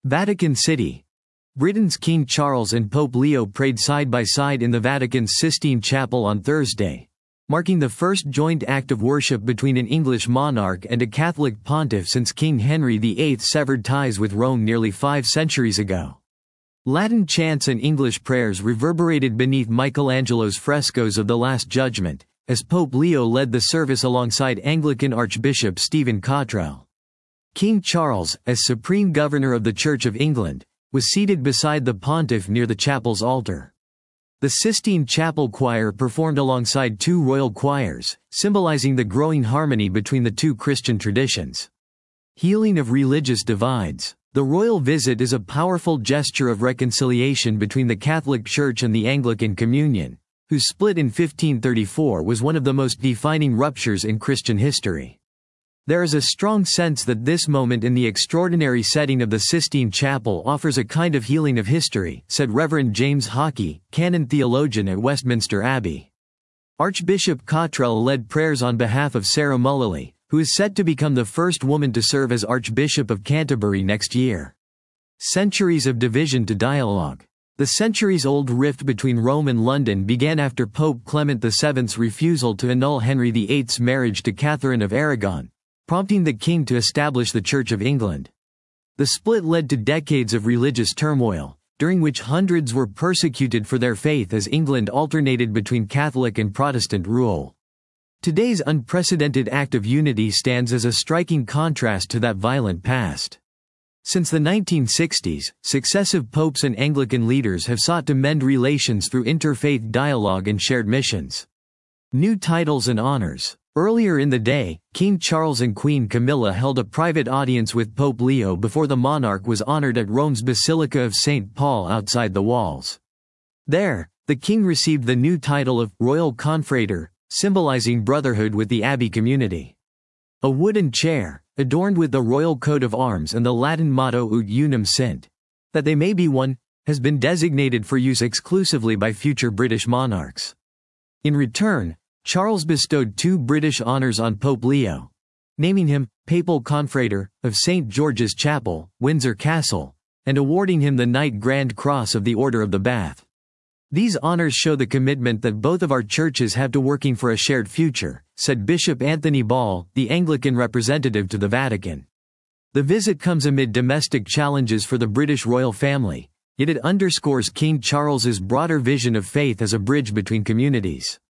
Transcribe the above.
Vatican City. Britain's King Charles and Pope Leo prayed side by side in the Vatican's Sistine Chapel on Thursday, marking the first joint act of worship between an English monarch and a Catholic pontiff since King Henry VIII severed ties with Rome nearly 5 centuries ago. Latin chants and English prayers reverberated beneath Michelangelo's frescoes of the Last Judgment, as Pope Leo led the service alongside Anglican Archbishop Stephen Cottrell. King Charles, as Supreme Governor of the Church of England, was seated beside the pontiff near the chapel's altar. The Sistine Chapel Choir performed alongside 2 royal choirs, symbolizing the growing harmony between the 2 Christian traditions. Healing of religious divides. The royal visit is a powerful gesture of reconciliation between the Catholic Church and the Anglican Communion, whose split in 1534 was one of the most defining ruptures in Christian history. There is a strong sense that this moment in the extraordinary setting of the Sistine Chapel offers a kind of healing of history, said Reverend James Hockey, canon theologian at Westminster Abbey. Archbishop Cottrell led prayers on behalf of Sarah Mullally, who is set to become the first woman to serve as Archbishop of Canterbury next year. Centuries of division to dialogue. The centuries-old rift between Rome and London began after Pope Clement VII's refusal to annul Henry VIII's marriage to Catherine of Aragon, prompting the king to establish the Church of England. The split led to decades of religious turmoil, during which hundreds were persecuted for their faith as England alternated between Catholic and Protestant rule. Today's unprecedented act of unity stands as a striking contrast to that violent past. Since the 1960s, successive popes and Anglican leaders have sought to mend relations through interfaith dialogue and shared missions. New titles and honors. Earlier in the day, King Charles and Queen Camilla held a private audience with Pope Leo before the monarch was honored at Rome's Basilica of St. Paul outside the walls. There, the king received the new title of Royal Confrater, symbolizing brotherhood with the abbey community. A wooden chair, adorned with the royal coat of arms and the Latin motto Ut Unum Sint, that they may be one, has been designated for use exclusively by future British monarchs. In return, Charles bestowed 2 British honours on Pope Leo, naming him Papal Confrater of St. George's Chapel, Windsor Castle, and awarding him the Knight Grand Cross of the Order of the Bath. These honors show the commitment that both of our churches have to working for a shared future, said Bishop Anthony Ball, the Anglican representative to the Vatican. The visit comes amid domestic challenges for the British royal family, yet it underscores King Charles's broader vision of faith as a bridge between communities.